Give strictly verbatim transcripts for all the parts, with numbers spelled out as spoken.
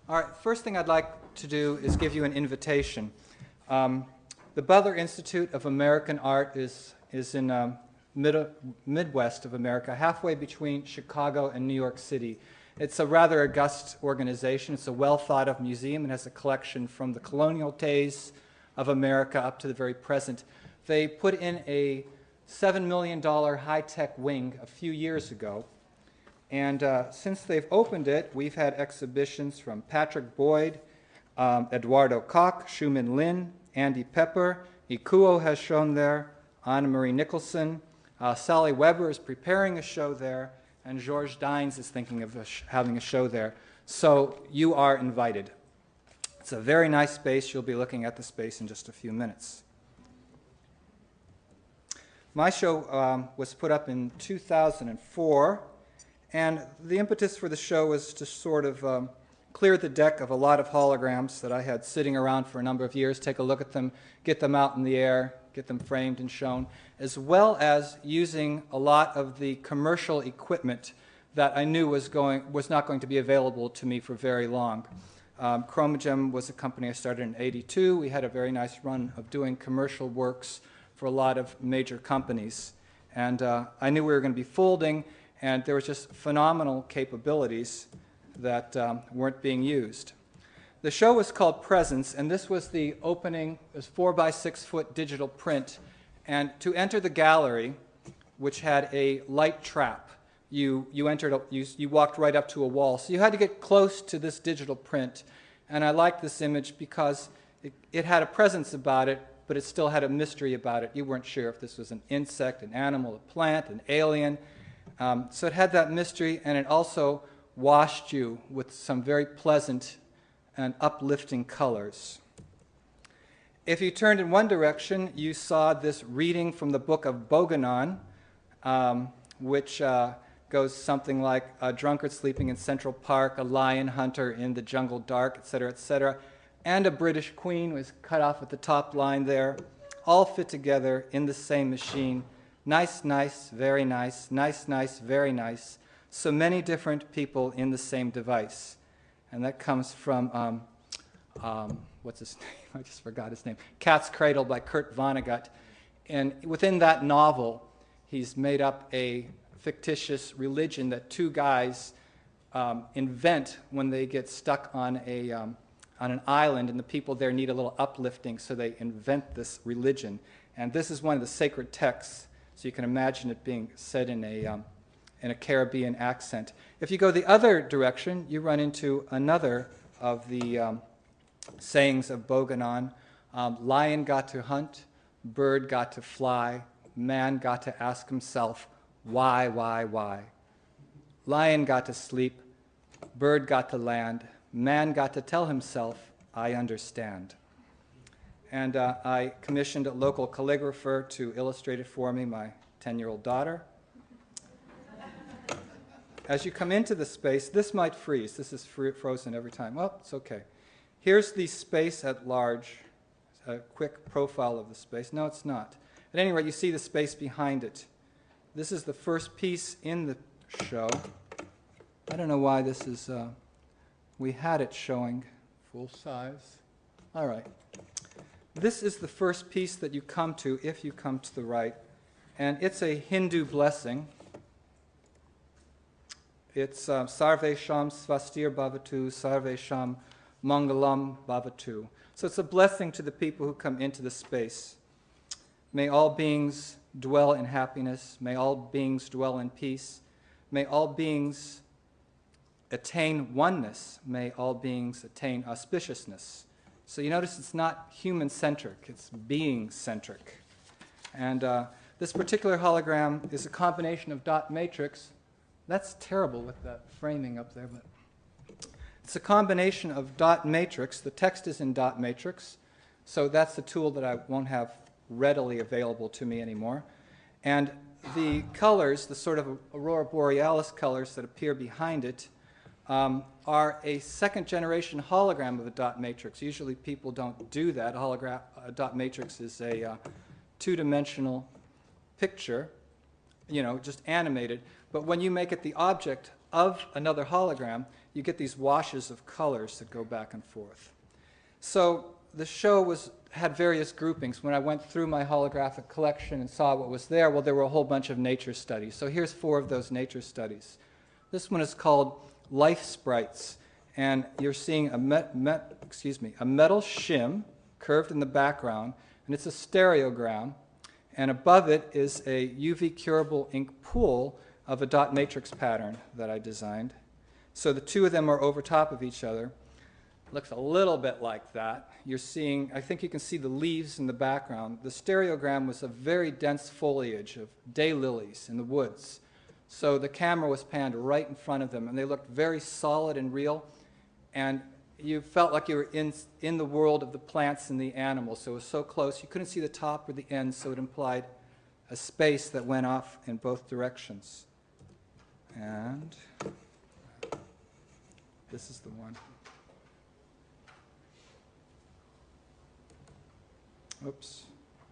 All right, first thing I'd like to do is give you an invitation. Um, the Butler Institute of American Art is, is in um, mid Midwest of America, halfway between Chicago and New York City. It's a rather august organization. It's a well-thought-of museum. It has a collection from the colonial days of America up to the very present. They put in a seven million dollar high-tech wing a few years ago. And uh, since they've opened it, we've had exhibitions from Patrick Boyd, um, Eduardo Koch, Schumann Lin, Andy Pepper, Ikuo has shown there, Anna Marie Nicholson, uh, Sally Weber is preparing a show there, and George Dines is thinking of a sh having a show there. So you are invited. It's a very nice space. You'll be looking at the space in just a few minutes. My show um, was put up in two thousand four. And the impetus for the show was to sort of um, clear the deck of a lot of holograms that I had sitting around for a number of years, take a look at them, get them out in the air, get them framed and shown, as well as using a lot of the commercial equipment that I knew was, going, was not going to be available to me for very long. Um, Chromagem was a company I started in eighty-two. We had a very nice run of doing commercial works for a lot of major companies. And uh, I knew we were going to be folding, and there was just phenomenal capabilities that um, weren't being used. The show was called Presence, and this was the opening. It was four by six foot digital print. And to enter the gallery, which had a light trap, you, you, entered, you, you walked right up to a wall. So you had to get close to this digital print. And I liked this image because it, it had a presence about it, but it still had a mystery about it. You weren't sure if this was an insect, an animal, a plant, an alien. Um, so it had that mystery, and it also washed you with some very pleasant and uplifting colors. If you turned in one direction, you saw this reading from the book of Bogonon, um, which uh, goes something like a drunkard sleeping in Central Park, a lion hunter in the jungle dark, et cetera, et cetera, and a British queen was cut off at the top line there, all fit together in the same machine. Nice, nice, very nice, nice, nice, very nice. So many different people in the same device. And that comes from, um, um, what's his name? I just forgot his name. Cat's Cradle by Kurt Vonnegut. And within that novel, he's made up a fictitious religion that two guys um, invent when they get stuck on, a, um, on an island, and the people there need a little uplifting, so they invent this religion. And this is one of the sacred texts. So you can imagine it being said in a, um, in a Caribbean accent. If you go the other direction, you run into another of the um, sayings of Bogonon. Um, lion got to hunt, bird got to fly, man got to ask himself, why, why, why? Lion got to sleep, bird got to land, man got to tell himself, I understand. And uh, I commissioned a local calligrapher to illustrate it for me, my ten-year-old daughter. As you come into the space, this might freeze. This is free, frozen every time. Well, it's okay. Here's the space at large, a quick profile of the space. No, it's not. At any rate, you see the space behind it. This is the first piece in the show. I don't know why this is, uh, we had it showing full size. All right. This is the first piece that you come to if you come to the right, and it's a Hindu blessing. It's uh, Sarve Sham Svastir Bhavatu, Sarve Sham Mangalam Bhavatu. So it's a blessing to the people who come into the space. May all beings dwell in happiness. May all beings dwell in peace. May all beings attain oneness. May all beings attain auspiciousness. So you notice it's not human-centric, it's being-centric. And uh, this particular hologram is a combination of dot matrix. That's terrible with that framing up there, but it's a combination of dot matrix. The text is in dot matrix, so that's the tool that I won't have readily available to me anymore. And the colors, the sort of aurora borealis colors that appear behind it, Um, are a second-generation hologram of a dot matrix. Usually people don't do that. A, hologram, a dot matrix is a uh, two-dimensional picture, you know, just animated. But when you make it the object of another hologram, you get these washes of colors that go back and forth. So the show was, had various groupings. When I went through my holographic collection and saw what was there, well, there were a whole bunch of nature studies. So here's four of those nature studies. This one is called Life Sprites, and you're seeing a, met, met, excuse me, a metal shim curved in the background, and it's a stereogram, and above it is a U V curable ink pool of a dot matrix pattern that I designed. So the two of them are over top of each other. Looks a little bit like that. You're seeing, I think you can see the leaves in the background. The stereogram was a very dense foliage of daylilies in the woods. So the camera was panned right in front of them, and they looked very solid and real, and you felt like you were in, in the world of the plants and the animals. So it was so close, you couldn't see the top or the end, so it implied a space that went off in both directions. And this is the one. Oops.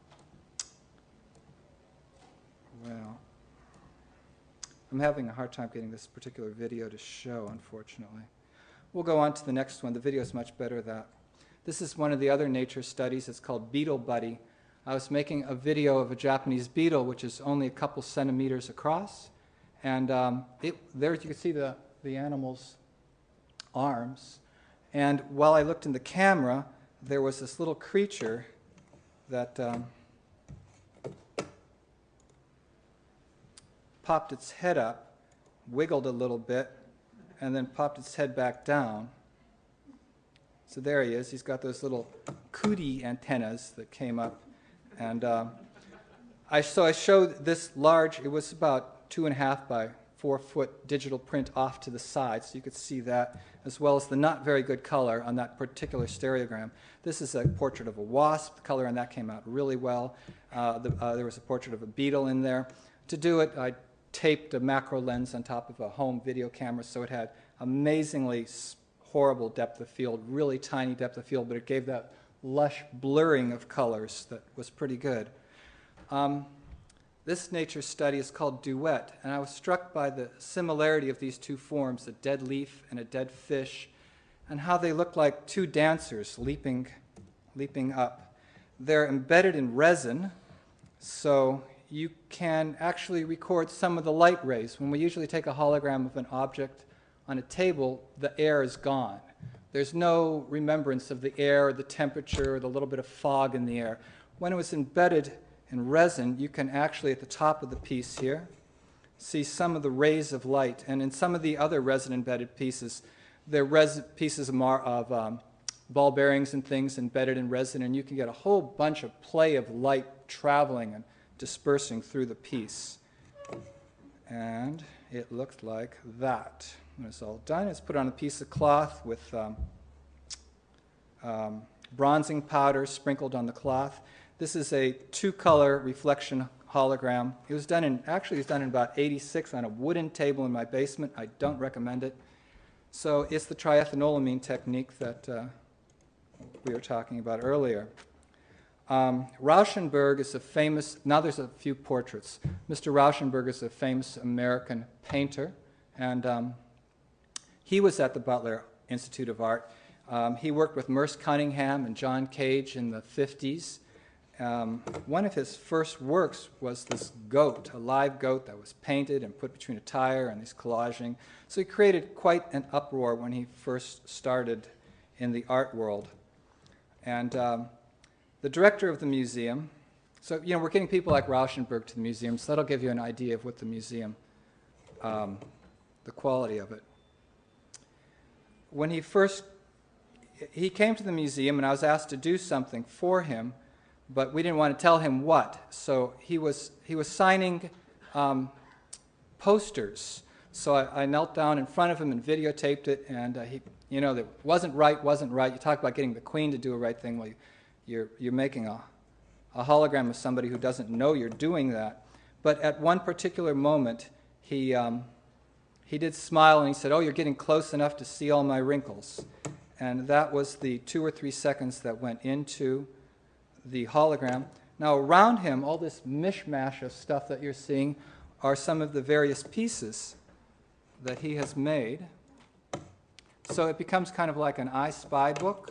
Well, I'm having a hard time getting this particular video to show, unfortunately. We'll go on to the next one. The video is much better that. This is one of the other nature studies. It's called Beetle Buddy. I was making a video of a Japanese beetle, which is only a couple centimeters across. And um, it, there you can see the, the animal's arms. And while I looked in the camera, there was this little creature that um, popped its head up, wiggled a little bit, and then popped its head back down. So there he is. He's got those little cootie antennas that came up. And um, I, so I showed this large, it was about two and a half by four foot digital print off to the side, so you could see that, as well as the not very good color on that particular stereogram. This is a portrait of a wasp. The color on that came out really well. Uh, the, uh, there was a portrait of a beetle in there. To do it, I taped a macro lens on top of a home video camera, so it had amazingly horrible depth of field, really tiny depth of field, but it gave that lush blurring of colors that was pretty good. Um, this nature study is called Duet, and I was struck by the similarity of these two forms, a dead leaf and a dead fish, and how they look like two dancers leaping, leaping up. They're embedded in resin, so you can actually record some of the light rays. When we usually take a hologram of an object on a table, the air is gone. There's no remembrance of the air, the temperature, the little bit of fog in the air. When it was embedded in resin, you can actually, at the top of the piece here, see some of the rays of light. And in some of the other resin-embedded pieces, they're resin pieces of, mar of um, ball bearings and things embedded in resin, and you can get a whole bunch of play of light traveling and dispersing through the piece. And it looked like that. When it's all done, it's put on a piece of cloth with um, um, bronzing powder sprinkled on the cloth. This is a two-color reflection hologram. It was done in, actually it was done in about eighty-six on a wooden table in my basement. I don't recommend it. So it's the triethanolamine technique that uh, we were talking about earlier. Um, Rauschenberg is a famous, now there's a few portraits. Mister Rauschenberg is a famous American painter, and um, he was at the Butler Institute of Art. Um, he worked with Merce Cunningham and John Cage in the fifties. Um, one of his first works was this goat, a live goat that was painted and put between a tire and these collaging. So he created quite an uproar when he first started in the art world. And um, the director of the museum, so you know we're getting people like Rauschenberg to the museum, so that'll give you an idea of what the museum, um, the quality of it. When he first, he came to the museum and I was asked to do something for him, but we didn't want to tell him what. So he was, he was signing um, posters. So I, I knelt down in front of him and videotaped it, and uh, he, you know, that wasn't right, wasn't right. You talk about getting the Queen to do a right thing. Well, you, you're, you're making a, a hologram of somebody who doesn't know you're doing that. But at one particular moment, he, um, he did smile and he said, "Oh, you're getting close enough to see all my wrinkles." And that was the two or three seconds that went into the hologram. Now around him, all this mishmash of stuff that you're seeing are some of the various pieces that he has made. So it becomes kind of like an I Spy book.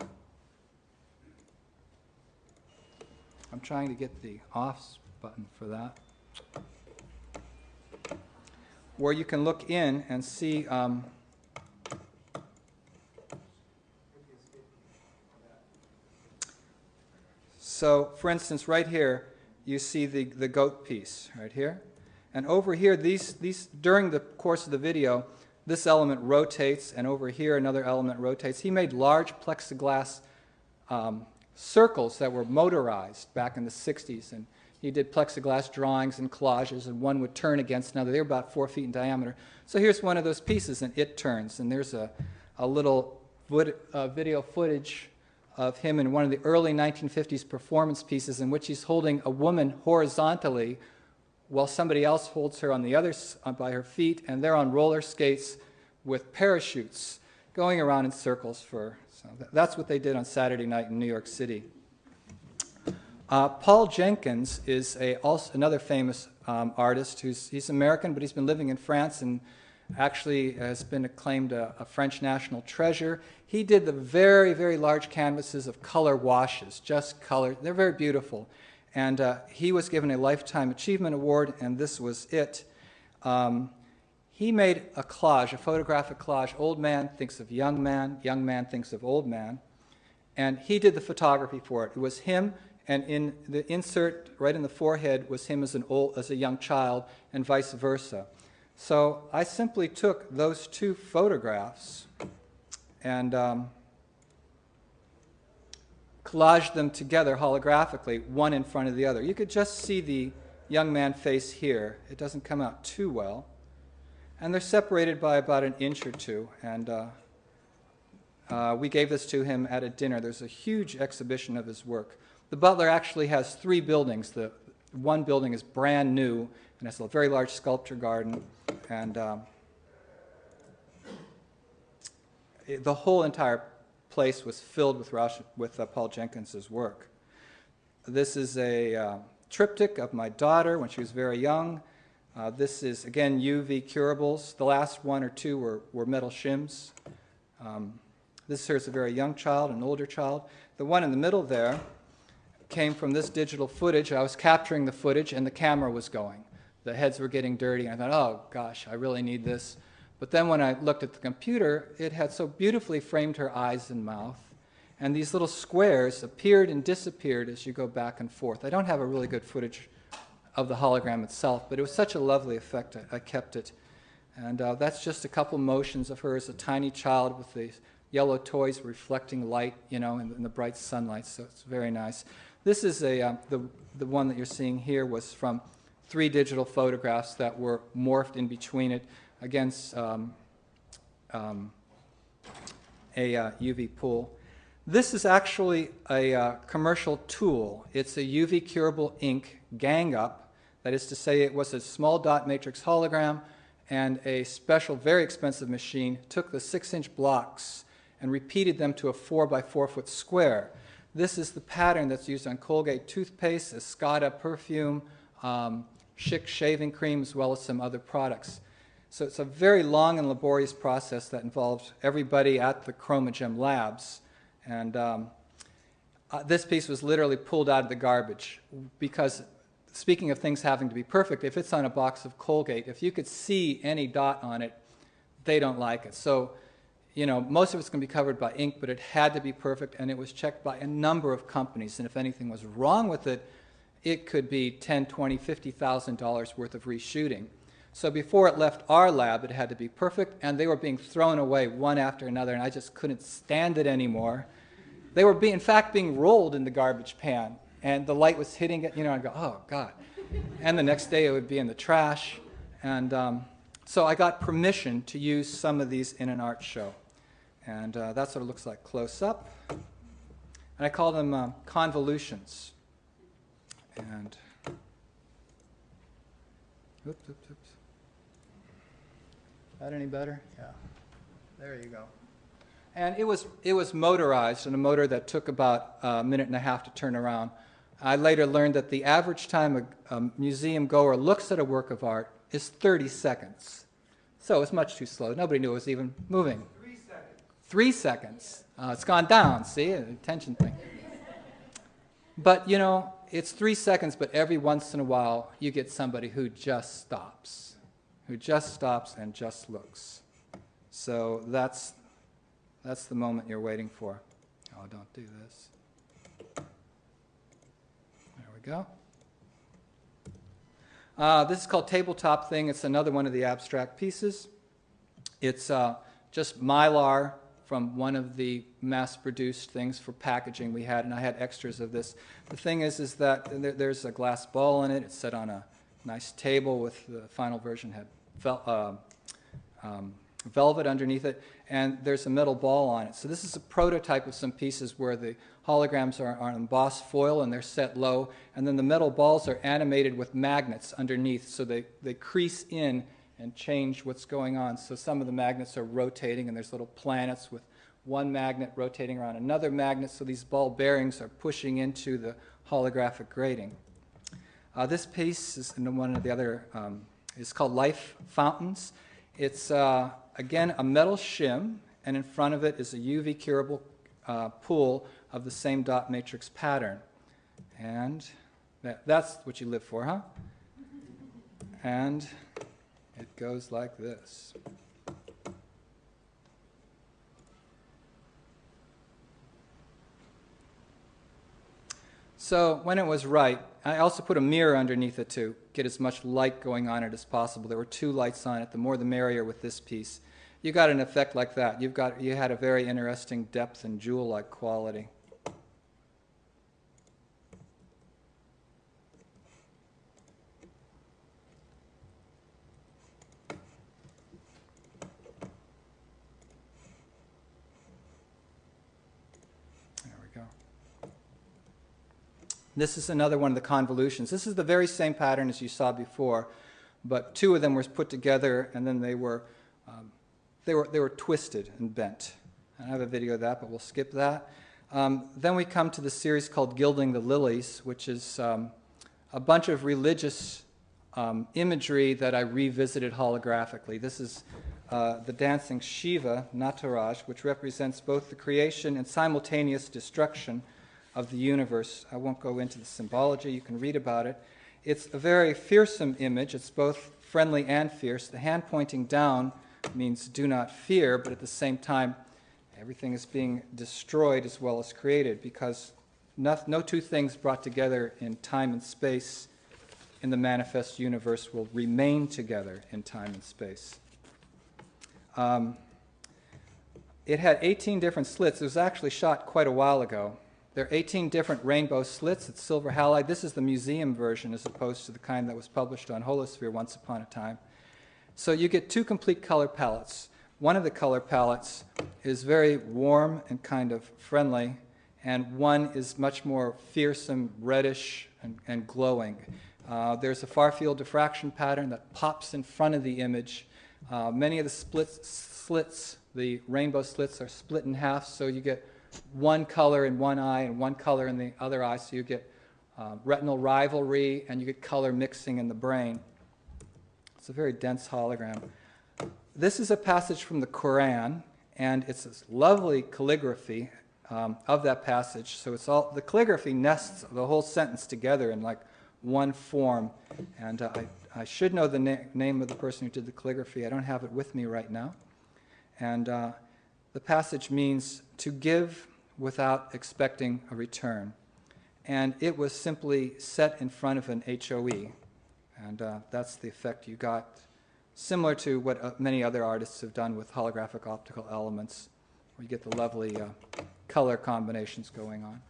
I'm trying to get the off button for that, where you can look in and see um, so for instance right here you see the, the goat piece right here, and over here these, these during the course of the video this element rotates, and over here another element rotates. He made large plexiglass um, circles that were motorized back in the sixties, and he did plexiglass drawings and collages, and one would turn against another. They were about four feet in diameter. So here's one of those pieces, and it turns, and there's a, a little vid uh, video footage of him in one of the early nineteen fifties performance pieces in which he's holding a woman horizontally while somebody else holds her on the other s uh, by her feet, and they're on roller skates with parachutes going around in circles for. So th that's what they did on Saturday night in New York City. Uh, Paul Jenkins is a, also another famous um, artist. Who's, he's American, but he's been living in France and actually has been acclaimed a, a French national treasure. He did the very, very large canvases of color washes, just color. They're very beautiful. And uh, he was given a Lifetime Achievement Award, and this was it. Um, he made a collage, a photographic collage. Old man thinks of young man, young man thinks of old man. And he did the photography for it. It was him, and in the insert right in the forehead was him as, an old, as a young child, and vice versa. So I simply took those two photographs and um, collaged them together holographically, one in front of the other. You could just see the young man face here. It doesn't come out too well. And they're separated by about an inch or two. And uh, uh, we gave this to him at a dinner. There's a huge exhibition of his work. The Butler actually has three buildings. The one building is brand new, and it's a very large sculpture garden. And um, it, the whole entire place was filled with, Rosh, with uh, Paul Jenkins's work. This is a uh, triptych of my daughter when she was very young. Uh, this is, again, U V curables. The last one or two were, were metal shims. Um, this here is a very young child, an older child. The one in the middle there came from this digital footage. I was capturing the footage, and the camera was going. The heads were getting dirty, and I thought, oh, gosh, I really need this. But then when I looked at the computer, it had so beautifully framed her eyes and mouth, and these little squares appeared and disappeared as you go back and forth. I don't have a really good footage of the hologram itself, but it was such a lovely effect, I, I kept it. And uh, that's just a couple motions of her as a tiny child with these yellow toys reflecting light, you know, in, in the bright sunlight, so it's very nice. This is a, uh, the, the one that you're seeing here was from three digital photographs that were morphed in between it against um, um, a uh, U V pool. This is actually a uh, commercial tool. It's a U V curable ink gang up. That is to say, it was a small dot matrix hologram, and a special, very expensive machine took the six inch blocks and repeated them to a four by four foot square. This is the pattern that's used on Colgate toothpaste, Escada perfume, um, Schick shaving cream, as well as some other products. So it's a very long and laborious process that involved everybody at the Chromagem labs. And um, uh, this piece was literally pulled out of the garbage because, speaking of things having to be perfect, if it's on a box of Colgate, if you could see any dot on it, they don't like it. So, you know, most of it's going to be covered by ink, but it had to be perfect, and it was checked by a number of companies. And if anything was wrong with it, it could be ten, twenty, fifty thousand dollars worth of reshooting. So before it left our lab, it had to be perfect, and they were being thrown away one after another, and I just couldn't stand it anymore. They were, being, in fact, being rolled in the garbage pan, and the light was hitting it, you know, I'd go, oh, God. And the next day it would be in the trash. And um, so I got permission to use some of these in an art show. And uh, that's what it looks like close up. And I call them um, convolutions. And, oops, oops, oops. That any better? Yeah. There you go. And it was, it was motorized, and a motor that took about a minute and a half to turn around. I later learned that the average time a, a museum goer looks at a work of art is thirty seconds. So it was much too slow. Nobody knew it was even moving. Three seconds. Three seconds. Uh, it's gone down, see, an attention thing. But, you know, it's three seconds, but every once in a while you get somebody who just stops, who just stops and just looks. So that's, that's the moment you're waiting for. Oh, don't do this. There we go. Uh, this is called Tabletop Thing. It's another one of the abstract pieces. It's uh, just Mylar from one of the mass-produced things for packaging we had, and I had extras of this. The thing is, is that there, there's a glass ball in it. It's set on a nice table with the final version had vel uh, um, velvet underneath it, and there's a metal ball on it. So this is a prototype of some pieces where the holograms are, are embossed foil and they're set low, and then the metal balls are animated with magnets underneath, so they, they crease in and change what's going on. So some of the magnets are rotating, and there's little planets with one magnet rotating around another magnet, so these ball bearings are pushing into the holographic grating. Uh, this piece is in one of the other, um, is called Life Fountains. It's, uh, again, a metal shim, and in front of it is a U V curable uh, pool of the same dot matrix pattern. And that, that's what you live for, huh? And it goes like this. So when it was right, I also put a mirror underneath it to get as much light going on it as possible. There were two lights on it. The more the merrier with this piece. You got an effect like that. You've got, you had a very interesting depth and jewel-like quality. This is another one of the convolutions. This is the very same pattern as you saw before, but two of them were put together, and then they were, um, they were, they were twisted and bent. I have a video of that, but we'll skip that. Um, then we come to the series called Gilding the Lilies, which is um, a bunch of religious um, imagery that I revisited holographically. This is uh, the dancing Shiva, Nataraj, which represents both the creation and simultaneous destruction of the universe. I won't go into the symbology. You can read about it. It's a very fearsome image. It's both friendly and fierce. The hand pointing down means do not fear, but at the same time, everything is being destroyed as well as created, because no, no two things brought together in time and space in the manifest universe will remain together in time and space. Um, it had eighteen different slits. It was actually shot quite a while ago. There are eighteen different rainbow slits. It's silver halide. This is the museum version as opposed to the kind that was published on Holosphere once upon a time. So you get two complete color palettes. One of the color palettes is very warm and kind of friendly, and one is much more fearsome, reddish, and, and glowing. Uh, there's a far-field diffraction pattern that pops in front of the image. Uh, many of the splits, slits, the rainbow slits, are split in half, so you get one color in one eye and one color in the other eye, so you get uh, retinal rivalry and you get color mixing in the brain. It's a very dense hologram. This is a passage from the Quran, and it's this lovely calligraphy um, of that passage. So it's all, the calligraphy nests the whole sentence together in like one form. And uh, I, I should know the na name of the person who did the calligraphy. I don't have it with me right now. And uh, the passage means to give without expecting a return. And it was simply set in front of an H O E. And uh, that's the effect you got, similar to what uh, many other artists have done with holographic optical elements, where you get the lovely uh, color combinations going on.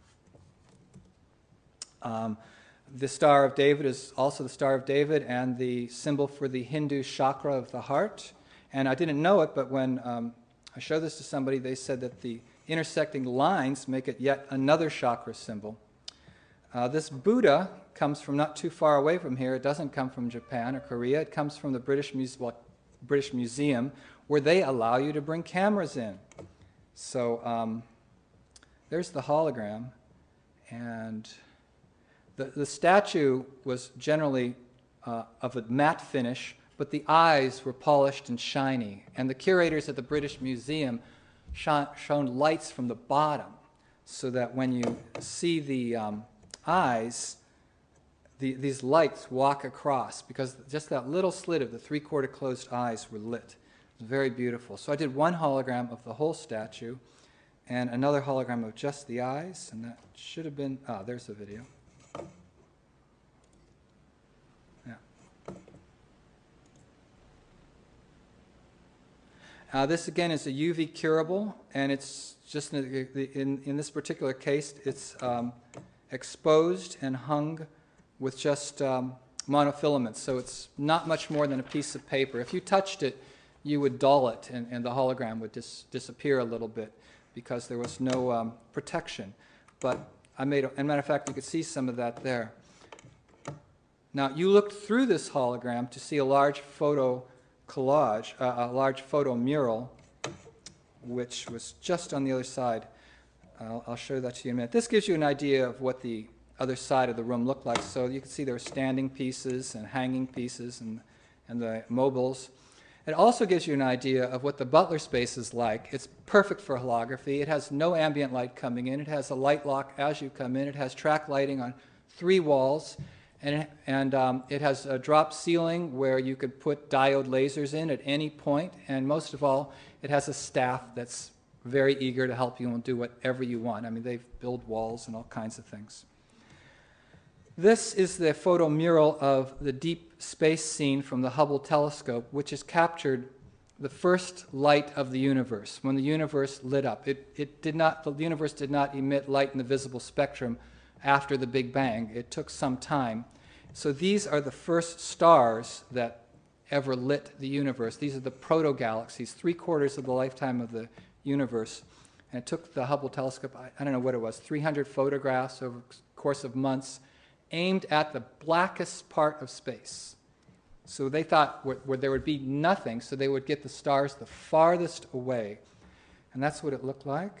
Um, the Star of David is also the Star of David and the symbol for the Hindu chakra of the heart. And I didn't know it, but when um, I showed this to somebody, they said that the intersecting lines make it yet another chakra symbol. Uh, this Buddha comes from not too far away from here. It doesn't come from Japan or Korea. It comes from the British, Muse well, British Museum, where they allow you to bring cameras in. So um, there's the hologram. And the, the statue was generally uh, of a matte finish, but the eyes were polished and shiny. And the curators at the British Museum shone, shone lights from the bottom, so that when you see the um, eyes, the, these lights walk across, because just that little slit of the three-quarter closed eyes were lit. It was very beautiful. So I did one hologram of the whole statue, and another hologram of just the eyes, and that should have been, ah, there's the video. Yeah. Uh, this again is a U V curable, and it's just in, in, in this particular case, it's um, exposed and hung with just um, monofilaments, so it's not much more than a piece of paper. If you touched it, you would dull it, and, and the hologram would dis disappear a little bit, because there was no um, protection. But I made, a, as a matter of fact, you could see some of that there. Now, you looked through this hologram to see a large photo collage, uh, a large photo mural, which was just on the other side. I'll, I'll show that to you in a minute. This gives you an idea of what the other side of the room looked like. So you can see there were standing pieces and hanging pieces and, and the mobiles. It also gives you an idea of what the Butler space is like. It's perfect for holography. It has no ambient light coming in. It has a light lock as you come in. It has track lighting on three walls. And, and um, it has a drop ceiling where you could put diode lasers in at any point. And most of all, it has a staff that's very eager to help you and do whatever you want. I mean, they build walls and all kinds of things. This is the photo mural of the deep space scene from the Hubble telescope, which has captured the first light of the universe, when the universe lit up. It, it did not, the universe did not emit light in the visible spectrum after the Big Bang. It took some time. So these are the first stars that ever lit the universe. These are the proto-galaxies, three quarters of the lifetime of the universe. And it took the Hubble telescope, I, I don't know what it was, three hundred photographs over the course of months, aimed at the blackest part of space. So they thought where, where there would be nothing, so they would get the stars the farthest away. And that's what it looked like.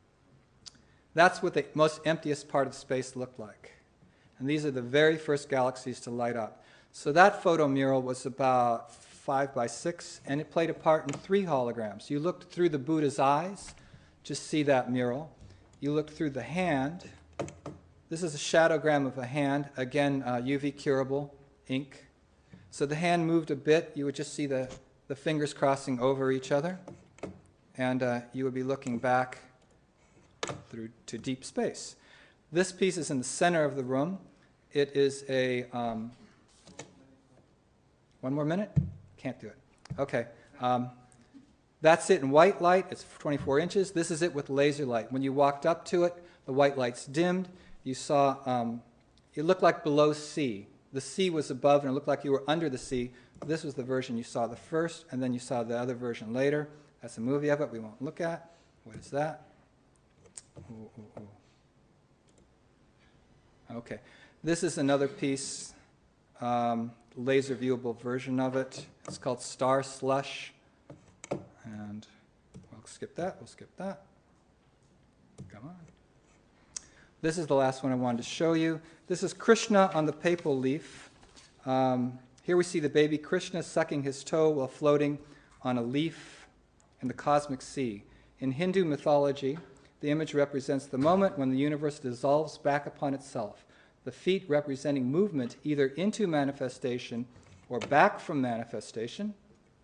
That's what the most emptiest part of space looked like. And these are the very first galaxies to light up. So that photo mural was about five by six, and it played a part in three holograms. You looked through the Buddha's eyes to see that mural. You looked through the hand. This is a shadogram of a hand, again, uh, U V curable ink. So the hand moved a bit. You would just see the, the fingers crossing over each other, and uh, you would be looking back through to deep space. This piece is in the center of the room. It is a, um, one more minute? Can't do it. Okay. Um, that's it in white light. It's twenty-four inches. This is it with laser light. When you walked up to it, the white light's dimmed. You saw, um, it looked like below sea. The sea was above, and it looked like you were under the sea. This was the version you saw the first, and then you saw the other version later. That's a movie of it we won't look at. What is that? Ooh, ooh, ooh. Okay. This is another piece, um, laser viewable version of it. It's called Star Slush. And we'll skip that. We'll skip that. Come on. This is the last one I wanted to show you. This is Krishna on the papal leaf. Um, here we see the baby Krishna sucking his toe while floating on a leaf in the cosmic sea. In Hindu mythology, the image represents the moment when the universe dissolves back upon itself, the feet representing movement either into manifestation or back from manifestation,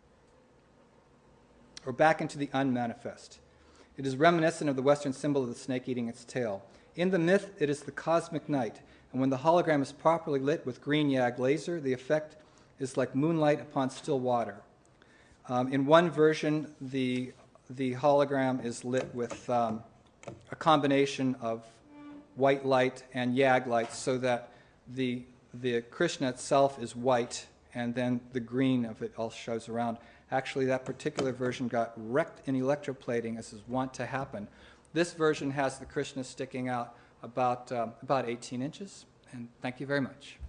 or back into the unmanifest. It is reminiscent of the Western symbol of the snake eating its tail. In the myth, it is the cosmic night, and when the hologram is properly lit with green YAG laser, the effect is like moonlight upon still water. Um, in one version, the, the hologram is lit with um, a combination of white light and YAG light, so that the, the Krishna itself is white, and then the green of it all shows around. Actually, that particular version got wrecked in electroplating, as is wont to happen. This version has the Krishna sticking out about, um, about eighteen inches, and thank you very much.